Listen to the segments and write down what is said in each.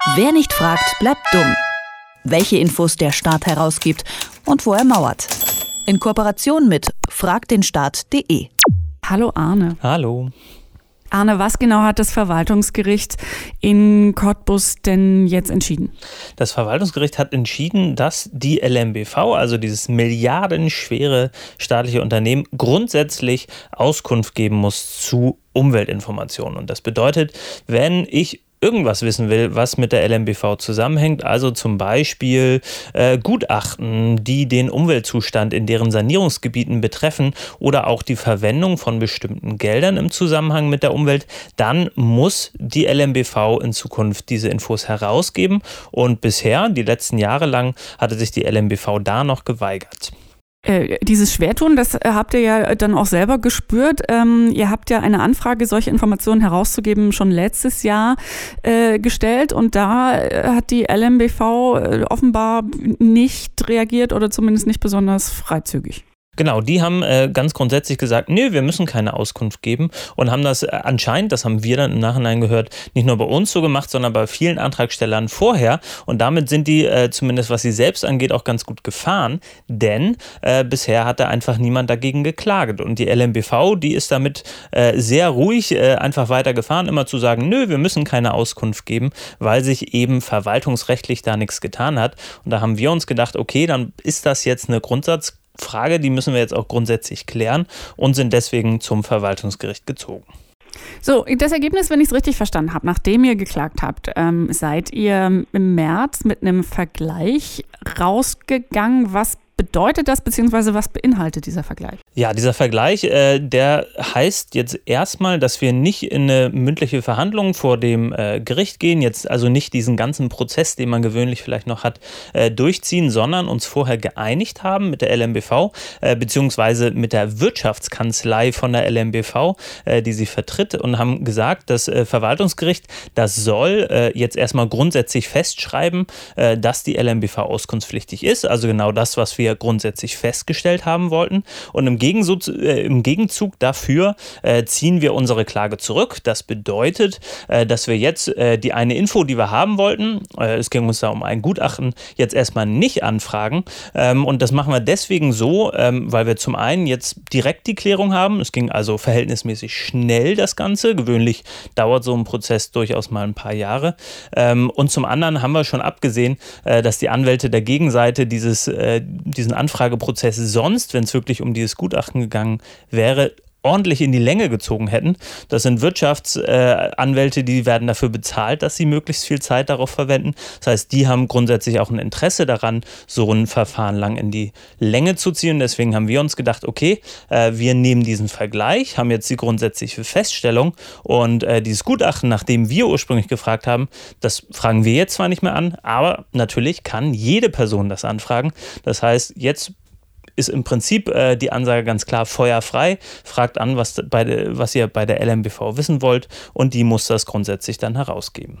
Wer nicht fragt, bleibt dumm. Welche Infos der Staat herausgibt und wo er mauert. In Kooperation mit fragtdenstaat.de. Hallo Arne. Hallo. Arne, was genau hat das Verwaltungsgericht in Cottbus denn jetzt entschieden? Das Verwaltungsgericht hat entschieden, dass die LMBV, also dieses milliardenschwere staatliche Unternehmen, grundsätzlich Auskunft geben muss zu Umweltinformationen. Und das bedeutet, wenn ich irgendwas wissen will, was mit der LMBV zusammenhängt, also zum Beispiel Gutachten, die den Umweltzustand in deren Sanierungsgebieten betreffen oder auch die Verwendung von bestimmten Geldern im Zusammenhang mit der Umwelt, dann muss die LMBV in Zukunft diese Infos herausgeben. Und bisher, die letzten Jahre lang, hatte sich die LMBV da noch geweigert. Dieses Schwertun, das habt ihr ja dann auch selber gespürt. Ihr habt ja eine Anfrage, solche Informationen herauszugeben, schon letztes Jahr gestellt. Und da hat die LMBV offenbar nicht reagiert oder zumindest nicht besonders freizügig. Genau, die haben ganz grundsätzlich gesagt, nö, wir müssen keine Auskunft geben und haben das anscheinend, das haben wir dann im Nachhinein gehört, nicht nur bei uns so gemacht, sondern bei vielen Antragstellern vorher. Und damit sind die, zumindest was sie selbst angeht, auch ganz gut gefahren, denn bisher hat da einfach niemand dagegen geklagt. Und die LMBV, die ist damit sehr ruhig einfach weitergefahren, immer zu sagen, nö, wir müssen keine Auskunft geben, weil sich eben verwaltungsrechtlich da nichts getan hat. Und da haben wir uns gedacht, okay, dann ist das jetzt eine Grundsatzfrage, die müssen wir jetzt auch grundsätzlich klären und sind deswegen zum Verwaltungsgericht gezogen. So, das Ergebnis, wenn ich es richtig verstanden habe, nachdem ihr geklagt habt, seid ihr im März mit einem Vergleich rausgegangen. Was bedeutet das, beziehungsweise was beinhaltet dieser Vergleich? Ja, dieser Vergleich, der heißt jetzt erstmal, dass wir nicht in eine mündliche Verhandlung vor dem Gericht gehen, jetzt also nicht diesen ganzen Prozess, den man gewöhnlich vielleicht noch hat, durchziehen, sondern uns vorher geeinigt haben mit der LMBV, beziehungsweise mit der Wirtschaftskanzlei von der LMBV, die sie vertritt, und haben gesagt, das Verwaltungsgericht, das soll jetzt erstmal grundsätzlich festschreiben, dass die LMBV auskunftspflichtig ist, also genau das, was wir grundsätzlich festgestellt haben wollten. Und im Gegenzug dafür ziehen wir unsere Klage zurück. Das bedeutet, dass wir jetzt die eine Info, die wir haben wollten, es ging uns da um ein Gutachten, jetzt erstmal nicht anfragen. Und das machen wir deswegen so, weil wir zum einen jetzt direkt die Klärung haben. Es ging also verhältnismäßig schnell, das Ganze. Gewöhnlich dauert so ein Prozess durchaus mal ein paar Jahre. Und zum anderen haben wir schon abgesehen, dass die Anwälte der Gegenseite diesen Anfrageprozess sonst, wenn es wirklich um dieses Gutachten gegangen wäre, ordentlich in die Länge gezogen hätten. Das sind Wirtschaftsanwälte, die werden dafür bezahlt, dass sie möglichst viel Zeit darauf verwenden. Das heißt, die haben grundsätzlich auch ein Interesse daran, so ein Verfahren lang in die Länge zu ziehen. Deswegen haben wir uns gedacht, okay, wir nehmen diesen Vergleich, haben jetzt die grundsätzliche Feststellung und dieses Gutachten, nach dem wir ursprünglich gefragt haben, das fragen wir jetzt zwar nicht mehr an, aber natürlich kann jede Person das anfragen. Das heißt, jetzt ist im Prinzip die Ansage ganz klar feuerfrei. Fragt an, was ihr bei der LMBV wissen wollt, und die muss das grundsätzlich dann herausgeben.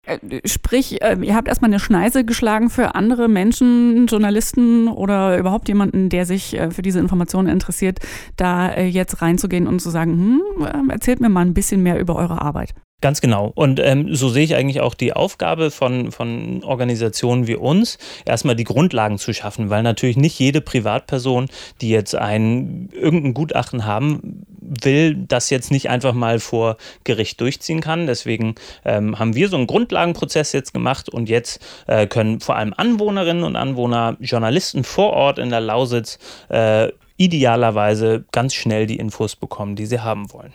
Sprich, ihr habt erstmal eine Schneise geschlagen für andere Menschen, Journalisten oder überhaupt jemanden, der sich für diese Informationen interessiert, da jetzt reinzugehen und zu sagen, erzählt mir mal ein bisschen mehr über eure Arbeit. Ganz genau. Und so sehe ich eigentlich auch die Aufgabe von Organisationen wie uns, erstmal die Grundlagen zu schaffen, weil natürlich nicht jede Privatperson, die jetzt irgendein Gutachten haben will, das jetzt nicht einfach mal vor Gericht durchziehen kann. Deswegen haben wir so einen Grundlagenprozess jetzt gemacht, und jetzt können vor allem Anwohnerinnen und Anwohner, Journalisten vor Ort in der Lausitz idealerweise ganz schnell die Infos bekommen, die sie haben wollen.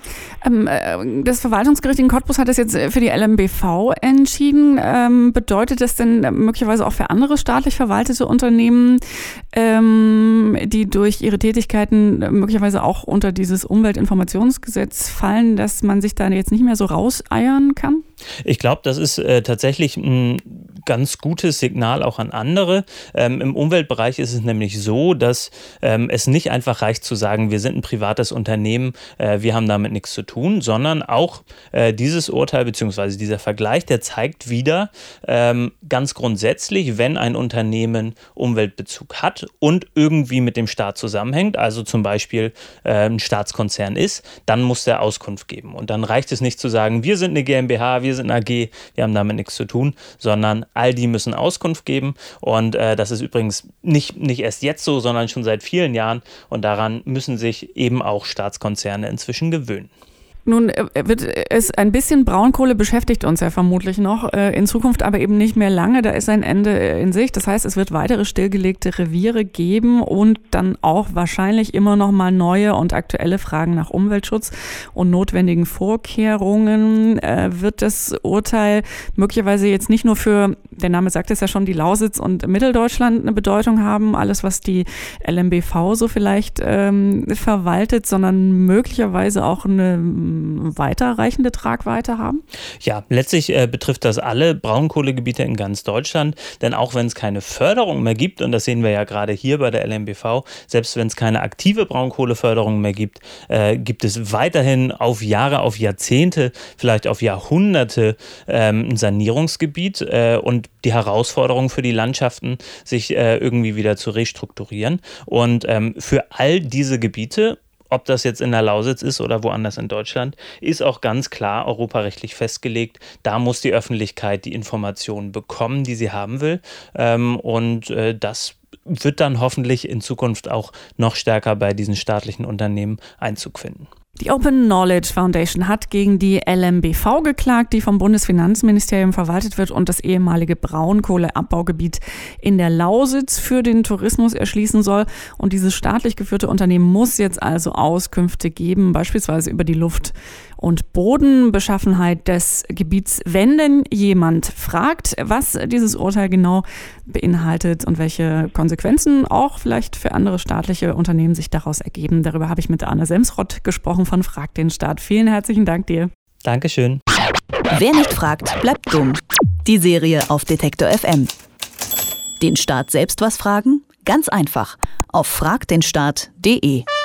Das Verwaltungsgericht in Cottbus hat das jetzt für die LMBV entschieden. Bedeutet das denn möglicherweise auch für andere staatlich verwaltete Unternehmen, die durch ihre Tätigkeiten möglicherweise auch unter dieses Umweltinformationsgesetz fallen, dass man sich da jetzt nicht mehr so rauseiern kann? Ich glaube, das ist tatsächlich ein ganz gutes Signal auch an andere. Im Umweltbereich ist es nämlich so, dass es nicht einfach reicht zu sagen, wir sind ein privates Unternehmen, wir haben damit nichts zu tun, sondern auch dieses Urteil bzw. dieser Vergleich, der zeigt wieder ganz grundsätzlich, wenn ein Unternehmen Umweltbezug hat und irgendwie mit dem Staat zusammenhängt, also zum Beispiel ein Staatskonzern ist, dann muss der Auskunft geben. Und dann reicht es nicht zu sagen, wir sind eine GmbH, wir sind eine AG, wir haben damit nichts zu tun, sondern all die müssen Auskunft geben. Und das ist übrigens nicht erst jetzt so, sondern schon seit vielen Jahren. Und daran müssen sich eben auch Staatskonzerne inzwischen gewöhnen. Nun wird es ein bisschen Braunkohle beschäftigt uns ja vermutlich noch, in Zukunft aber eben nicht mehr lange, da ist ein Ende in Sicht. Das heißt, es wird weitere stillgelegte Reviere geben und dann auch wahrscheinlich immer noch mal neue und aktuelle Fragen nach Umweltschutz und notwendigen Vorkehrungen. Wird das Urteil möglicherweise jetzt nicht nur für, der Name sagt es ja schon, die Lausitz und Mitteldeutschland eine Bedeutung haben, alles was die LMBV so vielleicht verwaltet, sondern möglicherweise auch eine weiterreichende Tragweite haben? Ja, letztlich betrifft das alle Braunkohlegebiete in ganz Deutschland, denn auch wenn es keine Förderung mehr gibt, und das sehen wir ja gerade hier bei der LMBV, selbst wenn es keine aktive Braunkohleförderung mehr gibt, gibt es weiterhin auf Jahre, auf Jahrzehnte, vielleicht auf Jahrhunderte ein Sanierungsgebiet und die Herausforderung für die Landschaften, sich irgendwie wieder zu restrukturieren. Und für all diese Gebiete, ob das jetzt in der Lausitz ist oder woanders in Deutschland, ist auch ganz klar europarechtlich festgelegt. Da muss die Öffentlichkeit die Informationen bekommen, die sie haben will. Und das wird dann hoffentlich in Zukunft auch noch stärker bei diesen staatlichen Unternehmen Einzug finden. Die Open Knowledge Foundation hat gegen die LMBV geklagt, die vom Bundesfinanzministerium verwaltet wird und das ehemalige Braunkohleabbaugebiet in der Lausitz für den Tourismus erschließen soll. Und dieses staatlich geführte Unternehmen muss jetzt also Auskünfte geben, beispielsweise über die Luft- und Bodenbeschaffenheit des Gebiets. Wenn denn jemand fragt, was dieses Urteil genau beinhaltet und welche Konsequenzen auch vielleicht für andere staatliche Unternehmen sich daraus ergeben, darüber habe ich mit Arne Semsrott gesprochen von Frag den Staat. Vielen herzlichen Dank dir. Dankeschön. Wer nicht fragt, bleibt dumm. Die Serie auf Detektor FM. Den Staat selbst was fragen? Ganz einfach. Auf fragdenstaat.de.